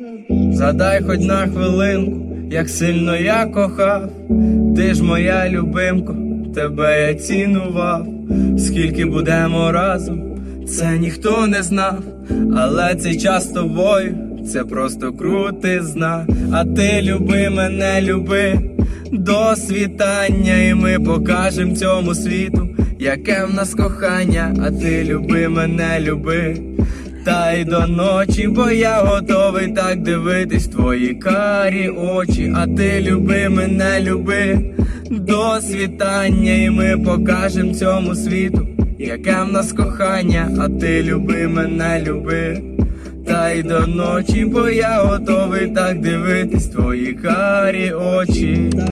Згадай хоч на хвилинку, як сильно я кохав. Ти ж моя любимко, тебе я цінував. Скільки будемо разом, це ніхто не знав. Але цей час з тобою, це просто крутизна. А ти люби мене, люби до світання, і ми покажем цьому світу, яке в нас кохання. А ти люби мене, люби, та й до ночі, бо я готовий так дивитись в твої карі очі. А ти люби мене, люби до світання, і ми покажем цьому світу, яке в нас кохання. А ти люби мене, люби, та й до ночі, бо я готовий так дивитись в твої карі очі.